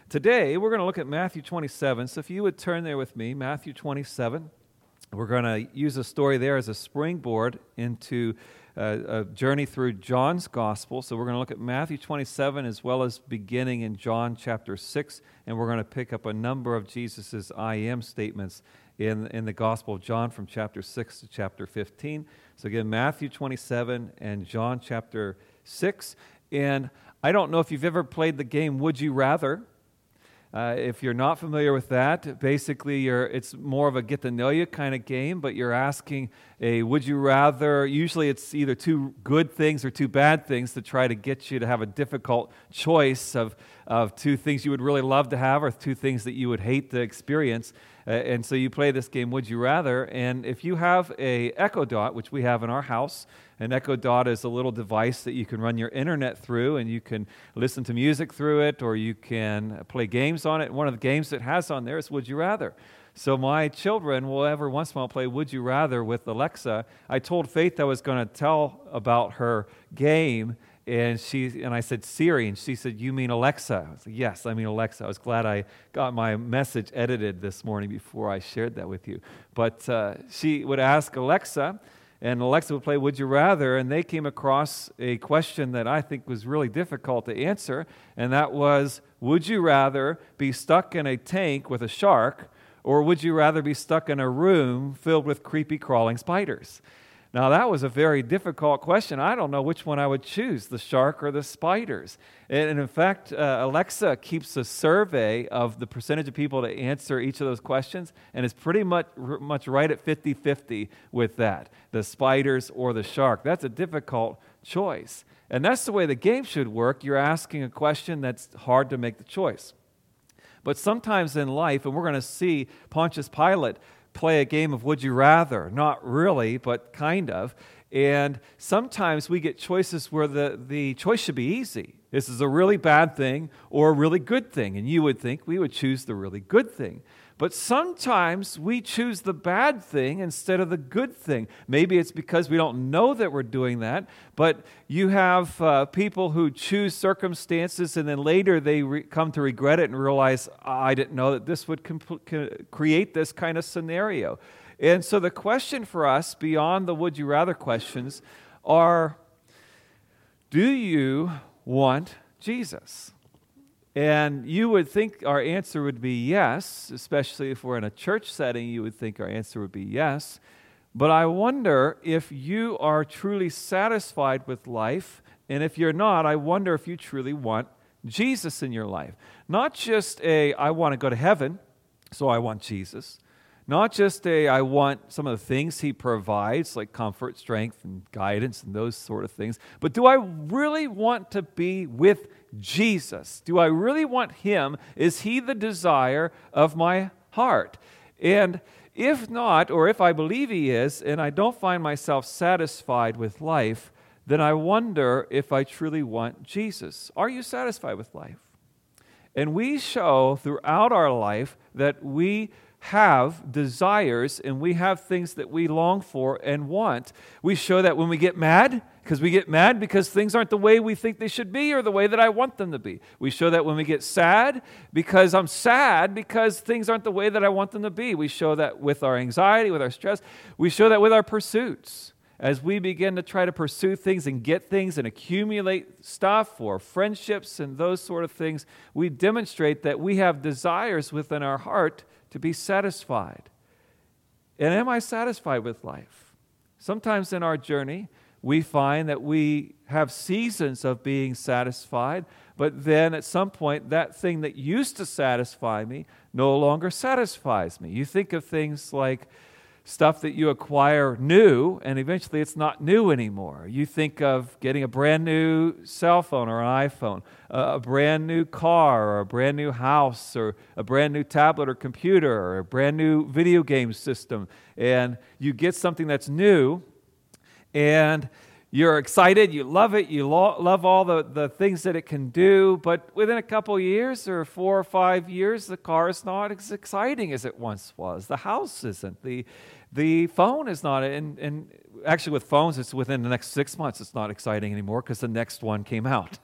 Today, we're going to look at Matthew 27. So if you would turn there with me, Matthew 27. We're going to use a story there as a springboard into a journey through John's Gospel. So we're going to look at Matthew 27 as well as beginning in John chapter 6. And we're going to pick up a number of Jesus' I am statements in the Gospel of John from chapter 6 to chapter 15. So again, Matthew 27 and John chapter 6. And I don't know if you've ever played the game Would You Rather. If you're not familiar with that, basically it's more of a get-to-know-you kind of game, but you're asking a would you rather. Usually it's either two good things or two bad things to try to get you to have a difficult choice of two things you would really love to have or two things that you would hate to experience. And so you play this game, Would You Rather, and if you have a Echo Dot, which we have in our house, an Echo Dot is a little device that you can run your internet through, and you can listen to music through it, or you can play games on it. One of the games it has on there is Would You Rather. So my children will every once in a while play Would You Rather with Alexa. I told Faith I was going to tell about her game, and I said Siri, and she said, "You mean Alexa?" I said, "Yes, I mean Alexa." I was glad I got my message edited this morning before I shared that with you. But she would ask Alexa, and Alexa would play Would You Rather, and they came across a question that I think was really difficult to answer, and that was, would you rather be stuck in a tank with a shark, or would you rather be stuck in a room filled with creepy crawling spiders? Now, that was a very difficult question. I don't know which one I would choose, the shark or the spiders. And in fact, Alexa keeps a survey of the percentage of people to answer each of those questions, and it's pretty much right at 50-50 with that, the spiders or the shark. That's a difficult choice. And that's the way the game should work. You're asking a question that's hard to make the choice. But sometimes in life, and we're going to see Pontius Pilate play a game of Would You Rather. Not really, but kind of. And sometimes we get choices where the choice should be easy. This is a really bad thing or a really good thing. And you would think we would choose the really good thing. But sometimes we choose the bad thing instead of the good thing. Maybe it's because we don't know that we're doing that, but you have people who choose circumstances and then later they come to regret it and realize, I didn't know that this would create this kind of scenario. And so the question for us, beyond the would you rather questions, are, do you want Jesus? And you would think our answer would be yes, especially if we're in a church setting, you would think our answer would be yes. But I wonder if you are truly satisfied with life, and if you're not, I wonder if you truly want Jesus in your life. Not just I want to go to heaven, so I want Jesus. Not just I want some of the things He provides, like comfort, strength, and guidance, and those sort of things. But do I really want to be with Jesus? Do I really want Him? Is He the desire of my heart? And if not, or if I believe He is, and I don't find myself satisfied with life, then I wonder if I truly want Jesus. Are you satisfied with life? And we show throughout our life that we have desires and we have things that we long for and want. We show that when we get mad, because things aren't the way we think they should be or the way that I want them to be. We show that when we get sad because I'm sad because things aren't the way that I want them to be. We show that with our anxiety, with our stress. We show that with our pursuits. As we begin to try to pursue things and get things and accumulate stuff or friendships and those sort of things, we demonstrate that we have desires within our heart to be satisfied. And am I satisfied with life? Sometimes in our journey, we find that we have seasons of being satisfied, but then at some point, that thing that used to satisfy me no longer satisfies me. You think of things like stuff that you acquire new, and eventually it's not new anymore. You think of getting a brand new cell phone or an iPhone, a brand new car or a brand new house or a brand new tablet or computer or a brand new video game system, and you get something that's new, and you're excited, you love it, you love all the things that it can do, but within a couple years or 4 or 5 years, the car is not as exciting as it once was. The house isn't. The phone is not. And actually with phones, it's within the next 6 months. It's not exciting anymore because the next one came out.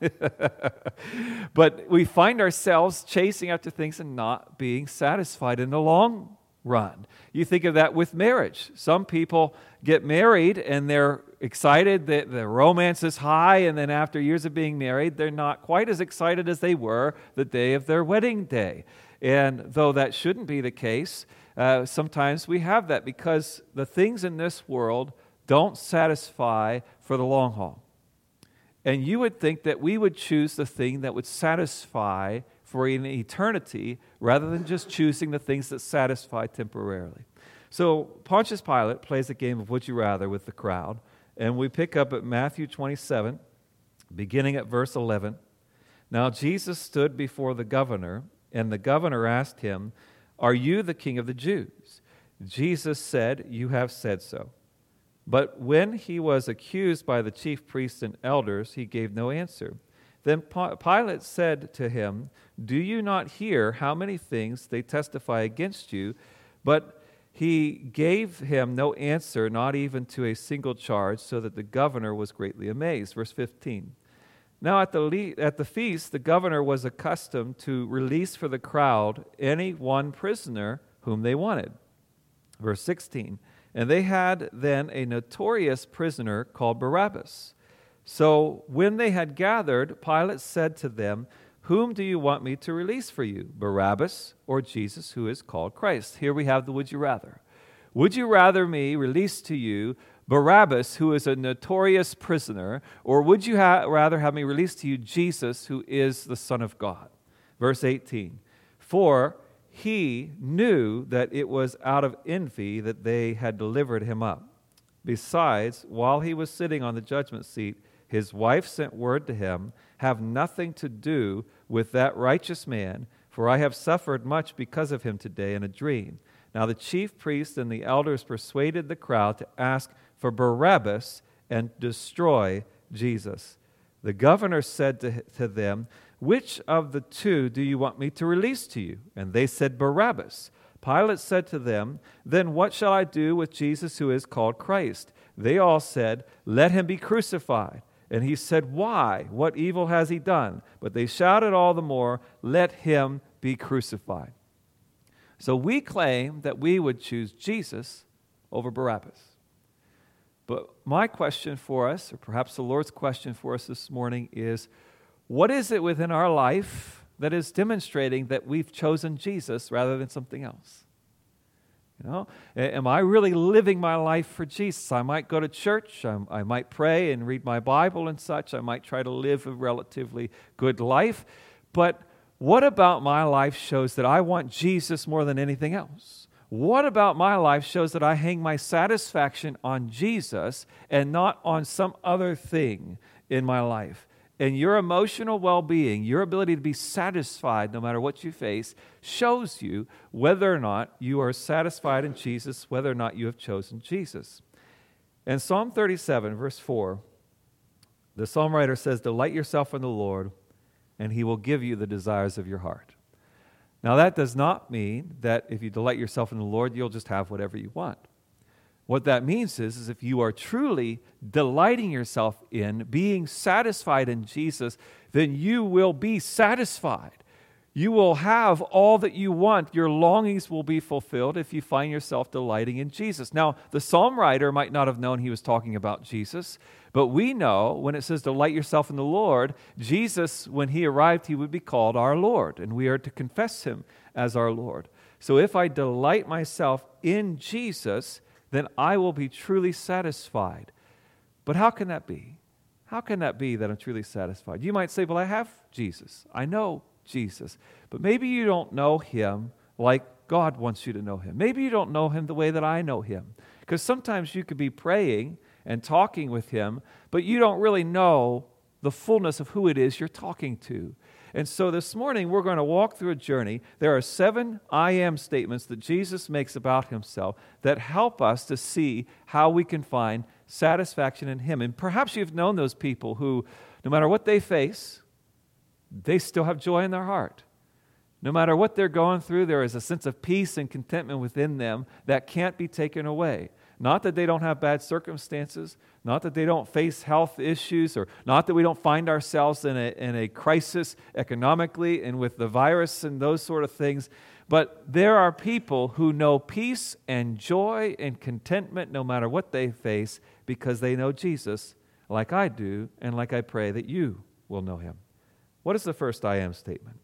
But we find ourselves chasing after things and not being satisfied in the long run. You think of that with marriage. Some people get married and they're excited that the romance is high, and then after years of being married, they're not quite as excited as they were the day of their wedding day. And though that shouldn't be the case, sometimes we have that because the things in this world don't satisfy for the long haul. And you would think that we would choose the thing that would satisfy for an eternity rather than just choosing the things that satisfy temporarily. So Pontius Pilate plays a game of would you rather with the crowd, and we pick up at Matthew 27, beginning at verse 11. Now Jesus stood before the governor, and the governor asked him, "Are you the king of the Jews?" Jesus said, "You have said so." But when he was accused by the chief priests and elders, he gave no answer. Then Pilate said to him, "Do you not hear how many things they testify against you?" But he gave him no answer, not even to a single charge, so that the governor was greatly amazed. Verse 15. Now at the feast, the governor was accustomed to release for the crowd any one prisoner whom they wanted. Verse 16. And they had then a notorious prisoner called Barabbas. So when they had gathered, Pilate said to them, "Whom do you want me to release for you, Barabbas or Jesus, who is called Christ?" Here we have the would you rather. Would you rather me release to you Barabbas, who is a notorious prisoner, or would you rather have me release to you Jesus, who is the Son of God? Verse 18. For he knew that it was out of envy that they had delivered him up. Besides, while he was sitting on the judgment seat, his wife sent word to him, "Have nothing to do with that righteous man, for I have suffered much because of him today in a dream." Now the chief priests and the elders persuaded the crowd to ask for Barabbas and destroy Jesus. The governor said to them, "Which of the two do you want me to release to you?" And they said, "Barabbas." Pilate said to them, "Then what shall I do with Jesus, who is called Christ?" They all said, "Let him be crucified." And he said, "Why? What evil has he done?" But they shouted all the more, "Let him be crucified." So we claim that we would choose Jesus over Barabbas. But my question for us, or perhaps the Lord's question for us this morning, is what is it within our life that is demonstrating that we've chosen Jesus rather than something else? You know, am I really living my life for Jesus? I might go to church, I might pray and read my Bible and such, I might try to live a relatively good life, but what about my life shows that I want Jesus more than anything else? What about my life shows that I hang my satisfaction on Jesus and not on some other thing in my life? And your emotional well-being, your ability to be satisfied no matter what you face, shows you whether or not you are satisfied in Jesus, whether or not you have chosen Jesus. In Psalm 37, verse 4, the psalm writer says, "Delight yourself in the Lord, and he will give you the desires of your heart." Now that does not mean that if you delight yourself in the Lord, you'll just have whatever you want. What that means is if you are truly delighting yourself in, being satisfied in Jesus, then you will be satisfied. You will have all that you want. Your longings will be fulfilled if you find yourself delighting in Jesus. Now, the psalm writer might not have known he was talking about Jesus, but we know when it says delight yourself in the Lord, Jesus, when he arrived, he would be called our Lord, and we are to confess him as our Lord. So if I delight myself in Jesus, then I will be truly satisfied. But how can that be? How can that be that I'm truly satisfied? You might say, well, I have Jesus. I know Jesus. But maybe you don't know him like God wants you to know him. Maybe you don't know him the way that I know him. Because sometimes you could be praying and talking with him, but you don't really know the fullness of who it is you're talking to. And so this morning, we're going to walk through a journey. There are 7 I am statements that Jesus makes about himself that help us to see how we can find satisfaction in him. And perhaps you've known those people who, no matter what they face, they still have joy in their heart. No matter what they're going through, there is a sense of peace and contentment within them that can't be taken away. Not that they don't have bad circumstances, not that they don't face health issues, or not that we don't find ourselves in a crisis economically and with the virus and those sort of things, but there are people who know peace and joy and contentment no matter what they face because they know Jesus like I do and like I pray that you will know him. What is the first I am statement?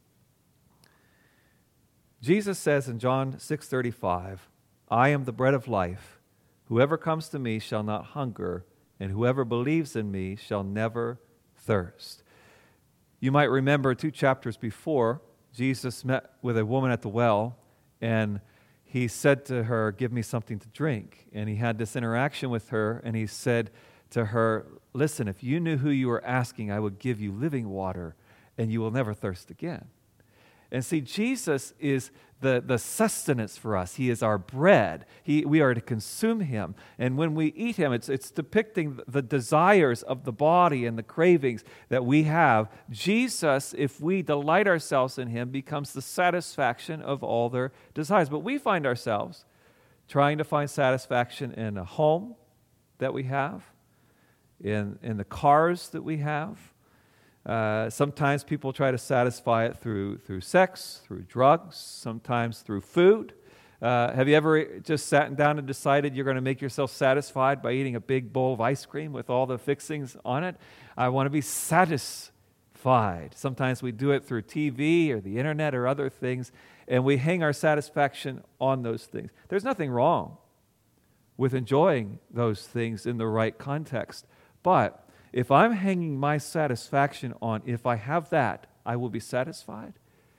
Jesus says in John 6:35, I am the bread of life. Whoever comes to me shall not hunger, and whoever believes in me shall never thirst. You might remember 2 chapters before, Jesus met with a woman at the well, and he said to her, give me something to drink. And he had this interaction with her, and he said to her, listen, if you knew who you were asking, I would give you living water, and you will never thirst again. And see, Jesus is the sustenance for us. He is our bread. We are to consume him. And when we eat him, it's depicting the desires of the body and the cravings that we have. Jesus, if we delight ourselves in him, becomes the satisfaction of all their desires. But we find ourselves trying to find satisfaction in a home that we have, in the cars that we have. Sometimes people try to satisfy it through sex, through drugs, sometimes through food. Have you ever just sat down and decided you're going to make yourself satisfied by eating a big bowl of ice cream with all the fixings on it? I want to be satisfied. Sometimes we do it through TV or the internet or other things, and we hang our satisfaction on those things. There's nothing wrong with enjoying those things in the right context, but if I'm hanging my satisfaction on, if I have that, I will be satisfied,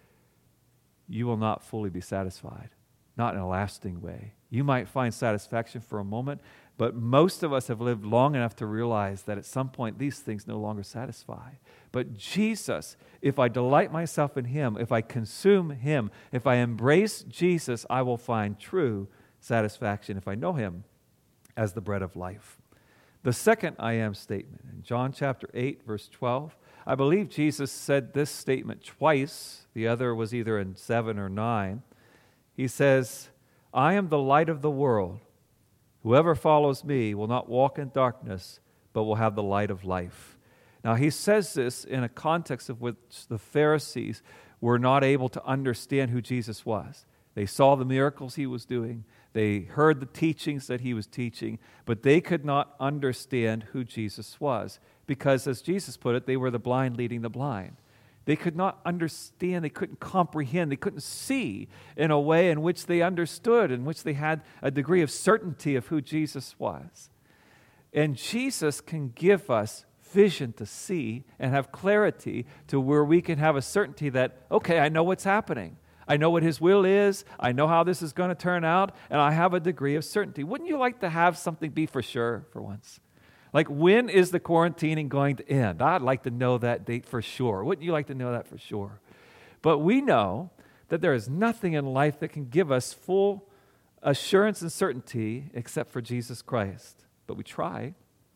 you will not fully be satisfied, not in a lasting way. You might find satisfaction for a moment, but most of us have lived long enough to realize that at some point these things no longer satisfy. But Jesus, if I delight myself in him, if I consume him, if I embrace Jesus, I will find true satisfaction if I know him as the bread of life. The second I am statement, in John chapter 8, verse 12, I believe Jesus said this statement twice. The other was either in 7 or 9. He says, I am the light of the world. Whoever follows me will not walk in darkness, but will have the light of life. Now, he says this in a context of which the Pharisees were not able to understand who Jesus was. They saw the miracles he was doing. They heard the teachings that he was teaching, but they could not understand who Jesus was because, as Jesus put it, they were the blind leading the blind. They could not understand, they couldn't comprehend, they couldn't see in a way in which they understood, in which they had a degree of certainty of who Jesus was. And Jesus can give us vision to see and have clarity to where we can have a certainty that, okay, I know what's happening. I know what his will is. I know how this is going to turn out, and I have a degree of certainty. Wouldn't you like to have something be for sure for once? Like, when is the quarantining going to end? I'd like to know that date for sure. Wouldn't you like to know that for sure? But we know that there is nothing in life that can give us full assurance and certainty except for Jesus Christ. But we try.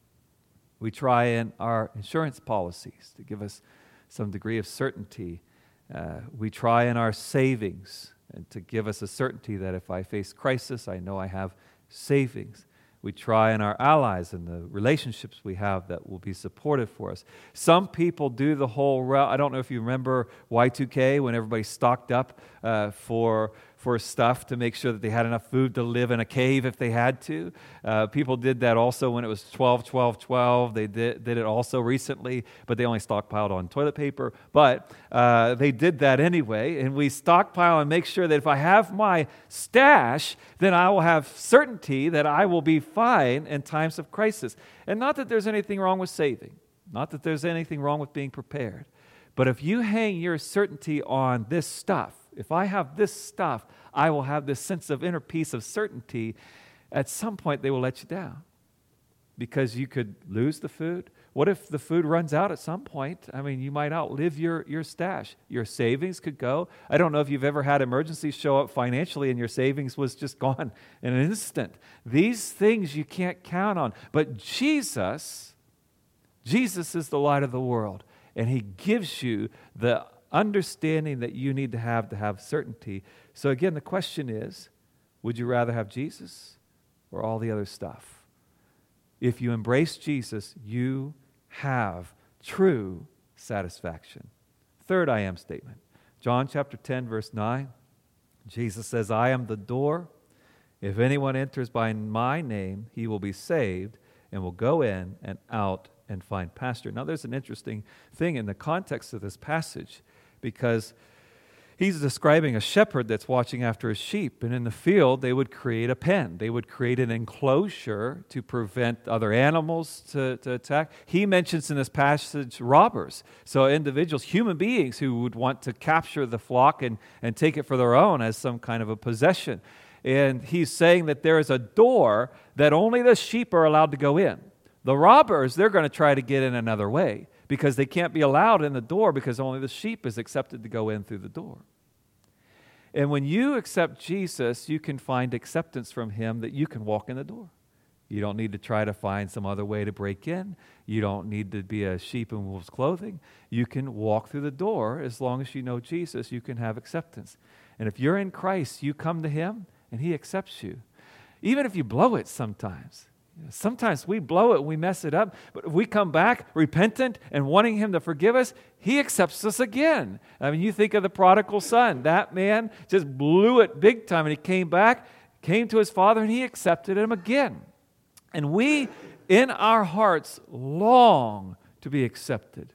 We try in our insurance policies to give us some degree of certainty. We try in our savings and to give us a certainty that if I face crisis, I know I have savings. We try in our allies and the relationships we have that will be supportive for us. Some people do the whole route. I don't know if you remember Y2K when everybody stocked up for stuff to make sure that they had enough food to live in a cave if they had to. People did that also when it was 12-12-12. They did it also recently, but they only stockpiled on toilet paper. But they did that anyway, and we stockpile and make sure that if I have my stash, then I will have certainty that I will be fine in times of crisis. And not that there's anything wrong with saving, not that there's anything wrong with being prepared. But if you hang your certainty on this stuff, if I have this stuff, I will have this sense of inner peace of certainty, at some point they will let you down because you could lose the food. What if the food runs out at some point? I mean, you might outlive your stash. Your savings could go. I don't know if you've ever had emergencies show up financially and your savings was just gone in an instant. These things you can't count on. But Jesus is the light of the world, and he gives you the understanding that you need to have certainty. So again, the question is, would you rather have Jesus or all the other stuff. If you embrace Jesus, you have true satisfaction. Third I am statement. John chapter 10, verse 9. Jesus says, I am the door. If anyone enters by my name, he will be saved and will go in and out and find pasture. Now there's an interesting thing in the context of this passage, because he's describing a shepherd that's watching after his sheep. And in the field, they would create a pen. They would create an enclosure to prevent other animals to attack. He mentions in this passage robbers. So individuals, human beings who would want to capture the flock and take it for their own as some kind of a possession. And he's saying that there is a door that only the sheep are allowed to go in. The robbers, they're going to try to get in another way, because they can't be allowed in the door because only the sheep is accepted to go in through the door. And when you accept Jesus, you can find acceptance from Him that you can walk in the door. You don't need to try to find some other way to break in. You don't need to be a sheep in wolf's clothing. You can walk through the door. As long as you know Jesus, you can have acceptance. And if you're in Christ, you come to Him and He accepts you. Even if you blow it sometimes. Sometimes we blow it and we mess it up, but if we come back repentant and wanting Him to forgive us, He accepts us again. I mean, you think of the prodigal son. That man just blew it big time, and he came back, came to his father, and He accepted him again. And we, in our hearts, long to be accepted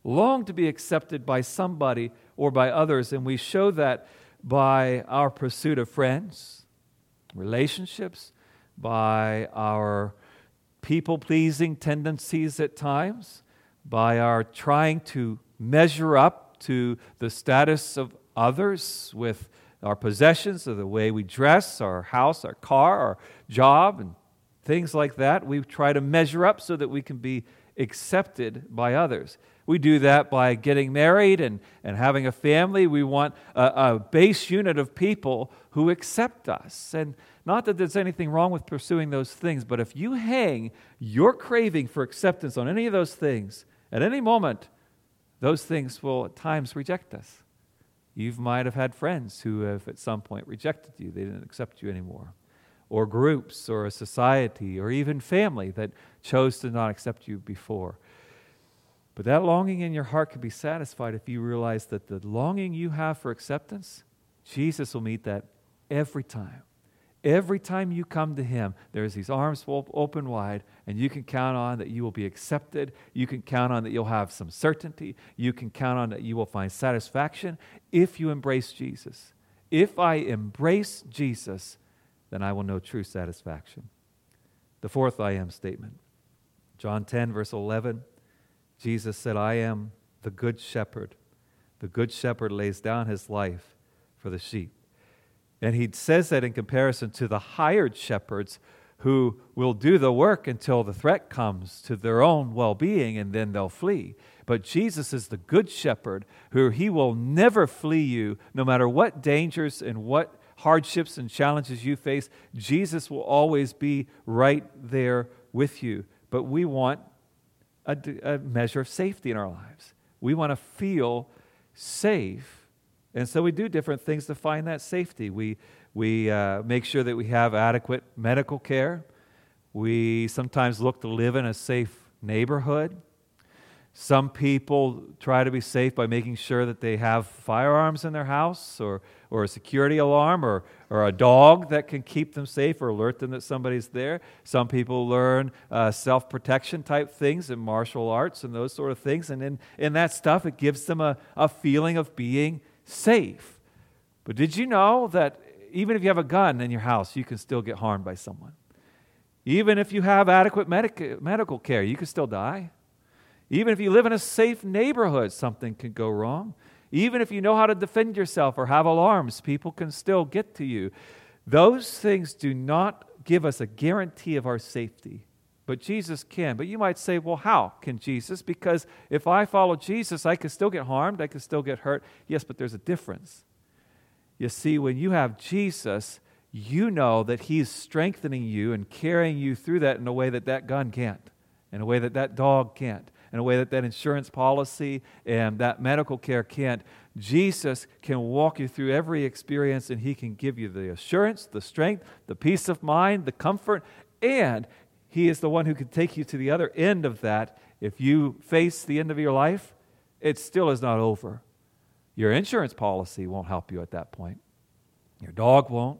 by somebody or by others, and we show that by our pursuit of friends, relationships, by our people-pleasing tendencies at times, by our trying to measure up to the status of others with our possessions, or the way we dress, our house, our car, our job, and things like that. We try to measure up so that we can be accepted by others. We do that by getting married and having a family. We want a base unit of people who accept us. And not that there's anything wrong with pursuing those things, but if you hang your craving for acceptance on any of those things, at any moment, those things will at times reject us. You might have had friends who have at some point rejected you. They didn't accept you anymore. Or groups, or a society, or even family that chose to not accept you before. But that longing in your heart can be satisfied if you realize that the longing you have for acceptance, Jesus will meet that every time. Every time you come to Him, there's these arms open wide, and you can count on that you will be accepted. You can count on that you'll have some certainty. You can count on that you will find satisfaction if you embrace Jesus. If I embrace Jesus, then I will know true satisfaction. The fourth I am statement. John 10, verse 11, Jesus said, I am the good shepherd. The good shepherd lays down his life for the sheep. And he says that in comparison to the hired shepherds who will do the work until the threat comes to their own well-being, and then they'll flee. But Jesus is the good shepherd who He will never flee you, no matter what dangers and what hardships and challenges you face. Jesus will always be right there with you. But we want a measure of safety in our lives. We want to feel safe. And so we do different things to find that safety. We make sure that we have adequate medical care. We sometimes look to live in a safe neighborhood. Some people try to be safe by making sure that they have firearms in their house, or a security alarm, or a dog that can keep them safe or alert them that somebody's there. Some people learn self-protection type things in martial arts and those sort of things. And in that stuff, it gives them a feeling of being safe. But did you know that even if you have a gun in your house, you can still get harmed by someone? Even if you have adequate medical care, you can still die. Even if you live in a safe neighborhood, something can go wrong. Even if you know how to defend yourself or have alarms, people can still get to you. Those things do not give us a guarantee of our safety, but Jesus can. But you might say, well, how can Jesus? Because if I follow Jesus, I can still get harmed, I can still get hurt. Yes, but there's a difference. You see, when you have Jesus, you know that He's strengthening you and carrying you through that in a way that gun can't, in a way that dog can't, in a way that insurance policy and that medical care can't. Jesus can walk you through every experience, and He can give you the assurance, the strength, the peace of mind, the comfort, and He is the one who can take you to the other end of that. If you face the end of your life, it still is not over. Your insurance policy won't help you at that point. Your dog won't.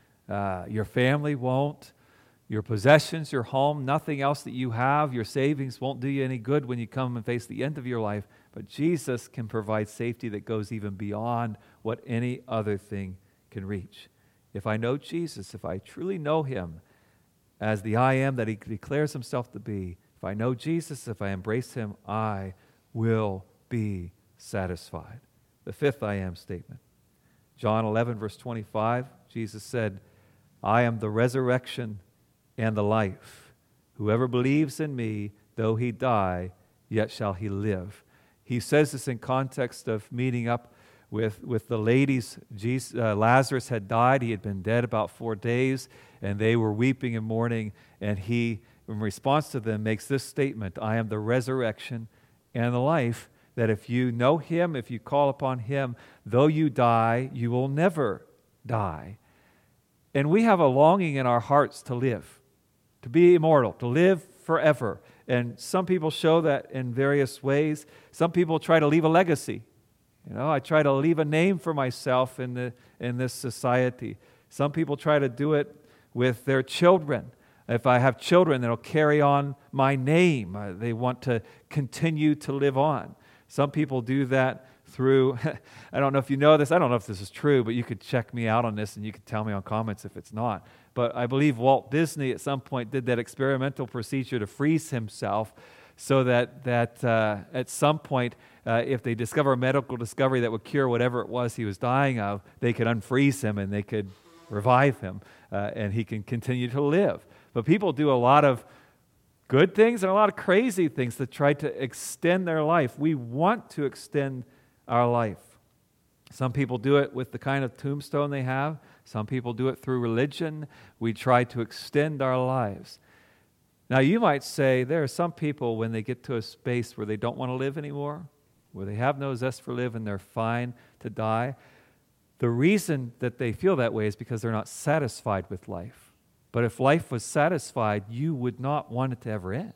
Your family won't. Your possessions, your home, nothing else that you have, your savings won't do you any good when you come and face the end of your life. But Jesus can provide safety that goes even beyond what any other thing can reach. If I know Jesus, if I truly know Him as the I am that He declares Himself to be, if I know Jesus, if I embrace Him, I will be satisfied. The fifth I am statement. John 11, verse 25, Jesus said, I am the resurrection and the life. Whoever believes in me, though he die, yet shall he live. He says this in context of meeting up with the ladies. Lazarus had died. He had been dead about 4 days, and they were weeping and mourning. And He, in response to them, makes this statement, I am the resurrection and the life, that if you know Him, if you call upon Him, though you die, you will never die. And we have a longing in our hearts to live, to be immortal, to live forever. And some people show that in various ways. Some people try to leave a legacy. I try to leave a name for myself in this society. Some people try to do it with their children. If I have children, that'll carry on my name. They want to continue to live on. Some people do that through, I don't know if you know this, I don't know if this is true, but you could check me out on this and you could tell me on comments if it's not. But I believe Walt Disney at some point did that experimental procedure to freeze himself so that at some point, if they discover a medical discovery that would cure whatever it was he was dying of, they could unfreeze him and they could revive him and he can continue to live. But people do a lot of good things and a lot of crazy things to try to extend their life. We want to extend our life. Some people do it with the kind of tombstone they have. Some people do it through religion. We try to extend our lives. Now, you might say there are some people when they get to a space where they don't want to live anymore, where they have no zest for life and they're fine to die. The reason that they feel that way is because they're not satisfied with life. But if life was satisfied, you would not want it to ever end.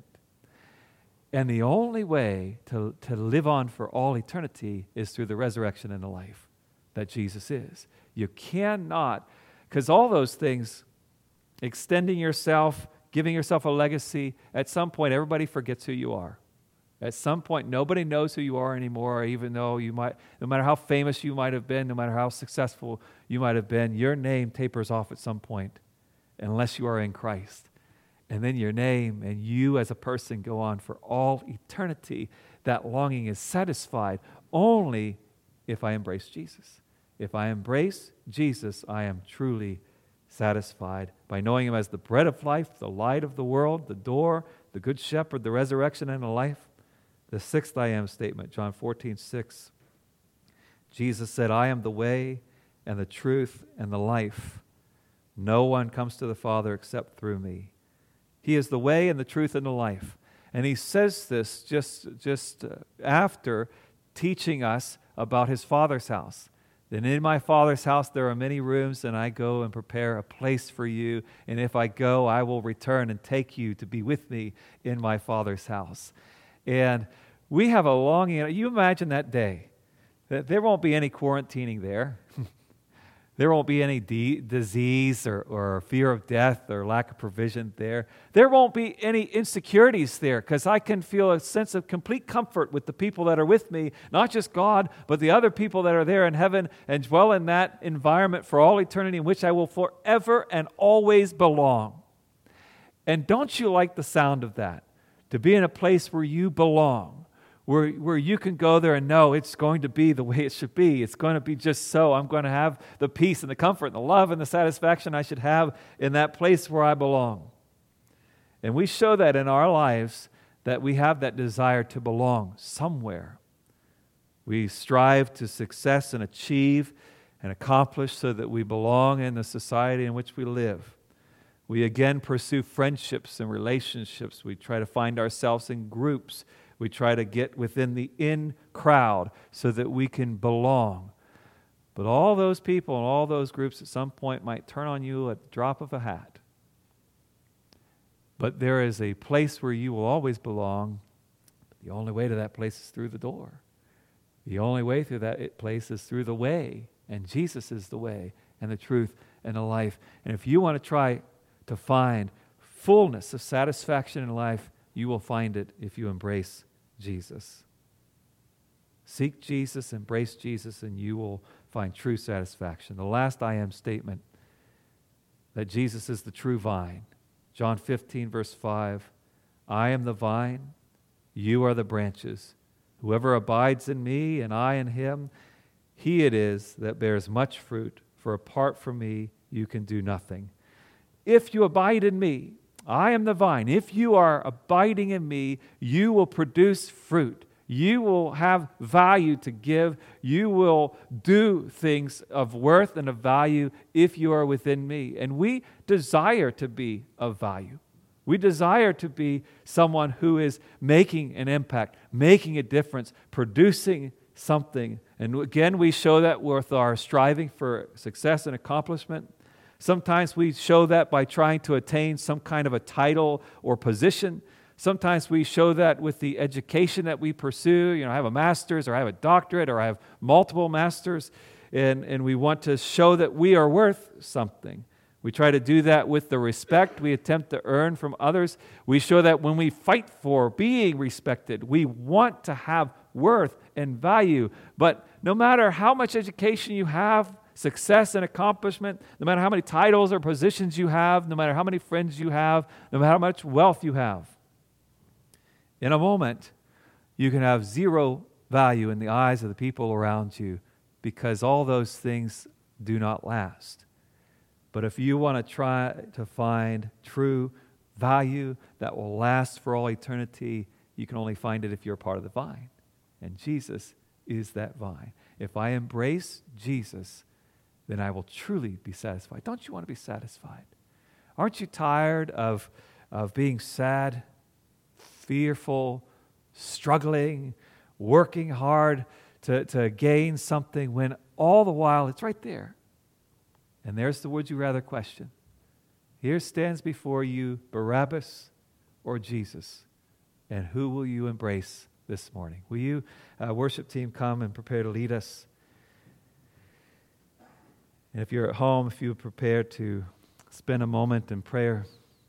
And the only way to live on for all eternity is through the resurrection and the life that Jesus is. You cannot, because all those things, extending yourself, giving yourself a legacy, at some point everybody forgets who you are. At some point nobody knows who you are anymore, even though you might, no matter how famous you might have been, no matter how successful you might have been, your name tapers off at some point unless you are in Christ. And then your name and you as a person go on for all eternity. That longing is satisfied only if I embrace Jesus. If I embrace Jesus, I am truly satisfied by knowing Him as the bread of life, the light of the world, the door, the good shepherd, the resurrection and the life. The sixth I am statement, John 14:6. Jesus said, I am the way and the truth and the life. No one comes to the Father except through me. He is the way and the truth and the life. And He says this just after teaching us about His Father's house. Then in my Father's house there are many rooms, and I go and prepare a place for you. And if I go, I will return and take you to be with me in my Father's house. And we have a longing. You imagine that day. That there won't be any quarantining there. There won't be any disease or fear of death or lack of provision there. There won't be any insecurities there because I can feel a sense of complete comfort with the people that are with me, not just God, but the other people that are there in heaven and dwell in that environment for all eternity in which I will forever and always belong. And don't you like the sound of that? To be in a place where you belong. Where you can go there and know it's going to be the way it should be. It's going to be just so. I'm going to have the peace and the comfort and the love and the satisfaction I should have in that place where I belong. And we show that in our lives that we have that desire to belong somewhere. We strive to success and achieve and accomplish so that we belong in the society in which we live. We again pursue friendships and relationships. We try to find ourselves in groups. We try to get within the in crowd so that we can belong. But all those people and all those groups at some point might turn on you at the drop of a hat. But there is a place where you will always belong. The only way to that place is through the door. The only way through that place is through the way. And Jesus is the way and the truth and the life. And if you want to try to find fullness of satisfaction in life, you will find it if you embrace Jesus. Seek Jesus, embrace Jesus, and you will find true satisfaction. The last I am statement, that Jesus is the true vine. John 15, verse 5, I am the vine, you are the branches. Whoever abides in me and I in him, he it is that bears much fruit, for apart from me you can do nothing. If you abide in me, I am the vine. If you are abiding in me, you will produce fruit. You will have value to give. You will do things of worth and of value if you are within me. And we desire to be of value. We desire to be someone who is making an impact, making a difference, producing something. And again, we show that with our striving for success and accomplishment. Sometimes we show that by trying to attain some kind of a title or position. Sometimes we show that with the education that we pursue. I have a master's, or I have a doctorate, or I have multiple masters, and we want to show that we are worth something. We try to do that with the respect we attempt to earn from others. We show that when we fight for being respected, we want to have worth and value. But no matter how much education you have, success and accomplishment, no matter how many titles or positions you have, no matter how many friends you have, no matter how much wealth you have, in a moment, you can have zero value in the eyes of the people around you because all those things do not last. But if you want to try to find true value that will last for all eternity, you can only find it if you're part of the vine. And Jesus is that vine. If I embrace Jesus, then I will truly be satisfied. Don't you want to be satisfied? Aren't you tired of being sad, fearful, struggling, working hard to gain something when all the while it's right there? And there's the would you rather question. Here stands before you Barabbas or Jesus. And who will you embrace this morning? Will you, worship team, come and prepare to lead us? And if you're at home, if you're prepared to spend a moment in prayer.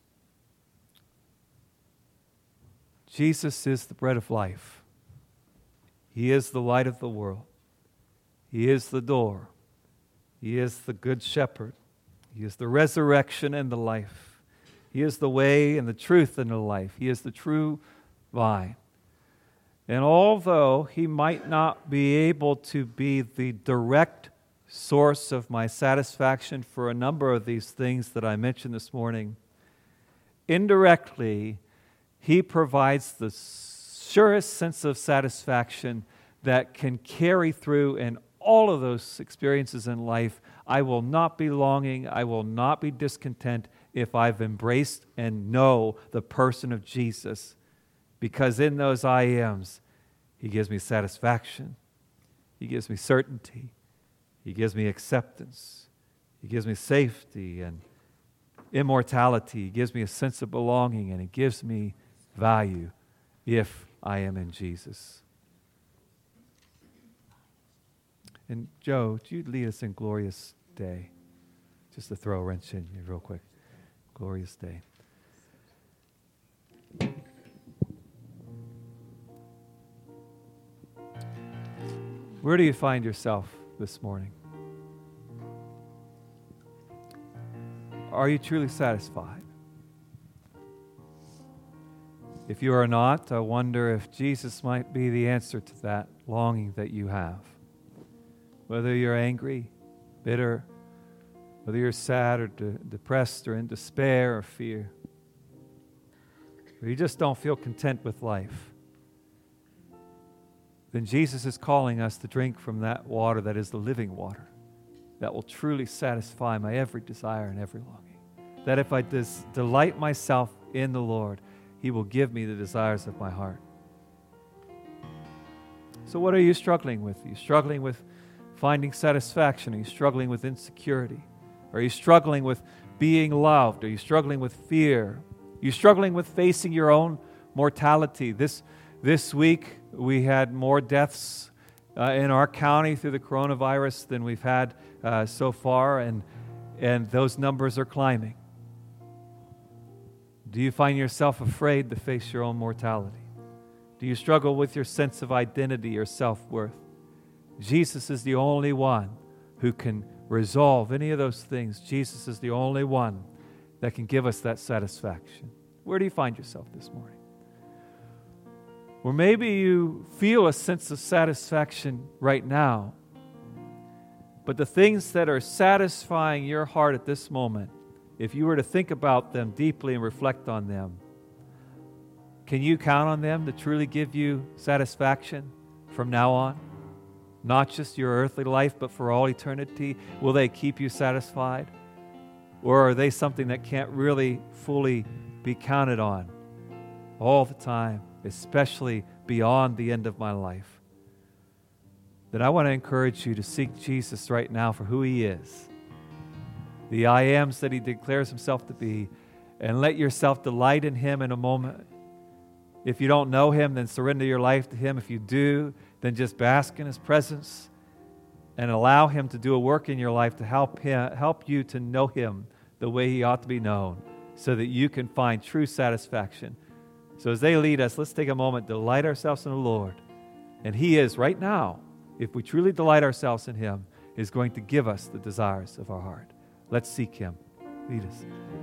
Jesus is the bread of life. He is the light of the world. He is the door. He is the good shepherd. He is the resurrection and the life. He is the way and the truth and the life. He is the true vine. And although He might not be able to be the direct source of my satisfaction for a number of these things that I mentioned this morning, indirectly, He provides the surest sense of satisfaction that can carry through in all of those experiences in life. I will not be longing, I will not be discontent if I've embraced and know the person of Jesus. Because in those I ams, He gives me satisfaction. He gives me certainty. He gives me acceptance. He gives me safety and immortality. He gives me a sense of belonging, and He gives me value if I am in Jesus. And Joe, would you lead us in Glorious Day? Just to throw a wrench in here real quick. Glorious Day. Where do you find yourself this morning? Are you truly satisfied? If you are not, I wonder if Jesus might be the answer to that longing that you have. Whether you're angry, bitter, whether you're sad or depressed or in despair or fear, or you just don't feel content with life, then Jesus is calling us to drink from that water that is the living water, that will truly satisfy my every desire and every longing. That if I delight myself in the Lord, He will give me the desires of my heart. So what are you struggling with? Are you struggling with finding satisfaction? Are you struggling with insecurity? Are you struggling with being loved? Are you struggling with fear? Are you struggling with facing your own mortality? This week we had more deaths in our county through the coronavirus than we've had so far, and those numbers are climbing. Do you find yourself afraid to face your own mortality? Do you struggle with your sense of identity or self-worth? Jesus is the only one who can resolve any of those things. Jesus is the only one that can give us that satisfaction. Where do you find yourself this morning? Or maybe you feel a sense of satisfaction right now, but the things that are satisfying your heart at this moment, if you were to think about them deeply and reflect on them, can you count on them to truly give you satisfaction from now on? Not just your earthly life, but for all eternity? Will they keep you satisfied? Or are they something that can't really fully be counted on all the time, especially beyond the end of my life? Then I want to encourage you to seek Jesus right now for who He is, the I ams that He declares Himself to be, and let yourself delight in Him in a moment. If you don't know Him, then surrender your life to Him. If you do, then just bask in His presence and allow Him to do a work in your life to help you to know Him the way He ought to be known, so that you can find true satisfaction. So as they lead us, let's take a moment to delight ourselves in the Lord. And He is right now, if we truly delight ourselves in Him, is going to give us the desires of our heart. Let's seek Him. Lead us.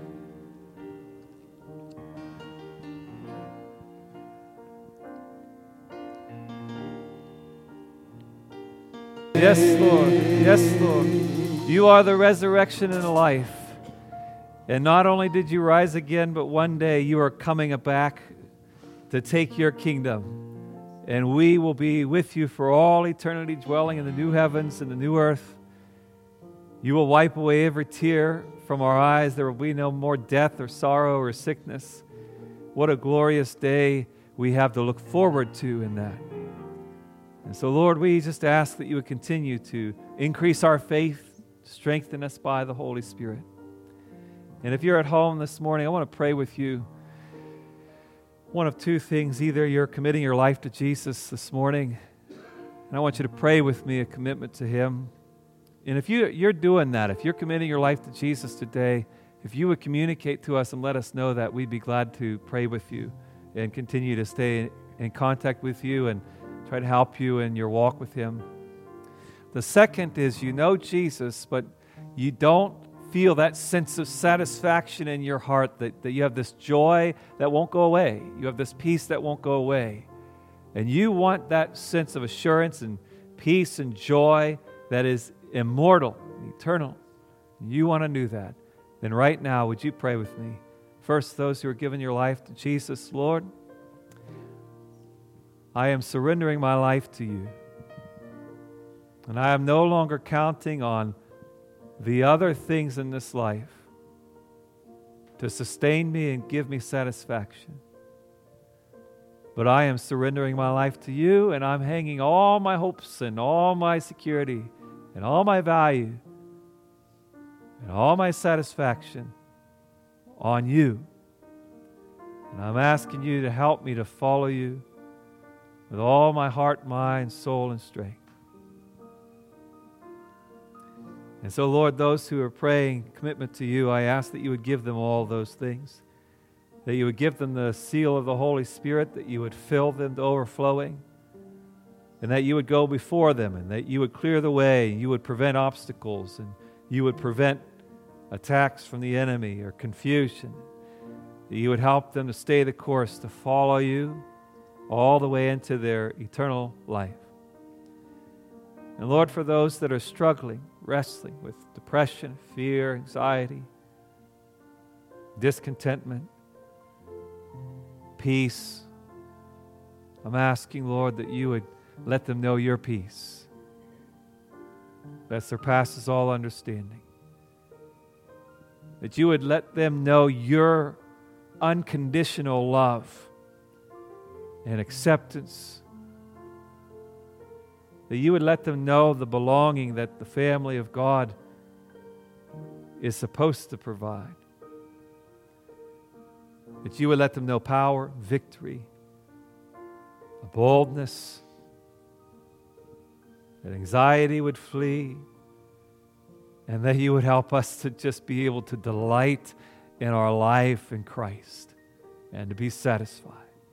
Yes, Lord. Yes, Lord. You are the resurrection and the life. And not only did you rise again, but one day you are coming back to take your kingdom. And we will be with you for all eternity, dwelling in the new heavens and the new earth. You will wipe away every tear from our eyes. There will be no more death or sorrow or sickness. What a glorious day we have to look forward to in that. And so, Lord, we just ask that you would continue to increase our faith, strengthen us by the Holy Spirit. And if you're at home this morning, I want to pray with you. One of two things. Either you're committing your life to Jesus this morning, and I want you to pray with me a commitment to Him. And if you're doing that, if you're committing your life to Jesus today, if you would communicate to us and let us know that, we'd be glad to pray with you and continue to stay in contact with you and try to help you in your walk with Him. The second is, you know Jesus, but you don't feel that sense of satisfaction in your heart, that you have this joy that won't go away. You have this peace that won't go away. And you want that sense of assurance and peace and joy that is immortal, eternal. You want to do that. Then right now, would you pray with me? First, those who are giving your life to Jesus. Lord, I am surrendering my life to you. And I am no longer counting on the other things in this life to sustain me and give me satisfaction. But I am surrendering my life to you, and I'm hanging all my hopes and all my security and all my value and all my satisfaction on you. And I'm asking you to help me to follow you with all my heart, mind, soul, and strength. And so, Lord, those who are praying commitment to you, I ask that you would give them all those things, that you would give them the seal of the Holy Spirit, that you would fill them to overflowing, and that you would go before them, and that you would clear the way, and you would prevent obstacles, and you would prevent attacks from the enemy or confusion, that you would help them to stay the course, to follow you all the way into their eternal life. And Lord, for those that are struggling, wrestling with depression, fear, anxiety, discontentment, peace, I'm asking, Lord, that you would let them know your peace that surpasses all understanding. That you would let them know your unconditional love and acceptance that you would let them know the belonging that the family of God is supposed to provide. That you would let them know power, victory, a boldness, that anxiety would flee, and that you would help us to just be able to delight in our life in Christ and to be satisfied.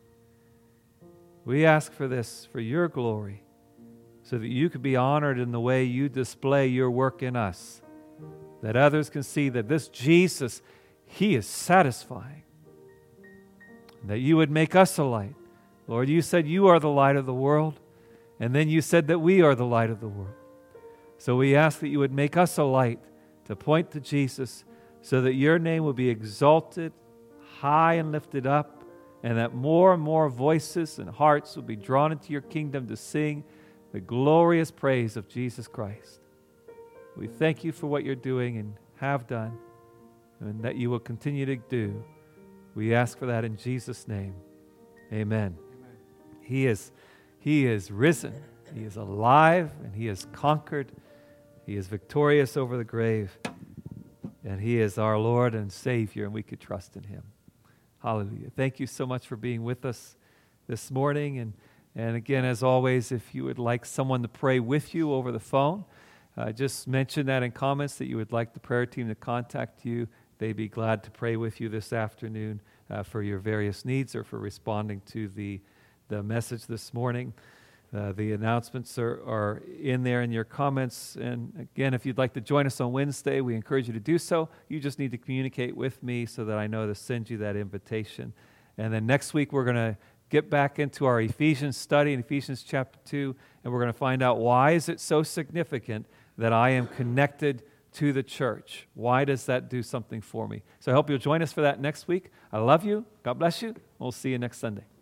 We ask for this for your glory, so that you could be honored in the way you display your work in us, that others can see that this Jesus, He is satisfying, that you would make us a light. Lord, you said you are the light of the world, and then you said that we are the light of the world. So we ask that you would make us a light to point to Jesus, so that your name will be exalted, high and lifted up, and that more and more voices and hearts will be drawn into your kingdom to sing the glorious praise of Jesus Christ. We thank you for what you're doing and have done, and that you will continue to do. We ask for that in Jesus' name. Amen. He is risen. He is alive, and He has conquered. He is victorious over the grave, and He is our Lord and Savior, and we could trust in Him. Hallelujah. Thank you so much for being with us this morning. And again, as always, if you would like someone to pray with you over the phone, just mention that in comments that you would like the prayer team to contact you. They'd be glad to pray with you this afternoon for your various needs or for responding to the message this morning. The announcements are in there in your comments. And again, if you'd like to join us on Wednesday, we encourage you to do so. You just need to communicate with me so that I know to send you that invitation. And then next week, we're going to get back into our Ephesians study in Ephesians chapter 2, and we're going to find out why is it so significant that I am connected to the church. Why does that do something for me? So I hope you'll join us for that next week. I love you. God bless you. We'll see you next Sunday.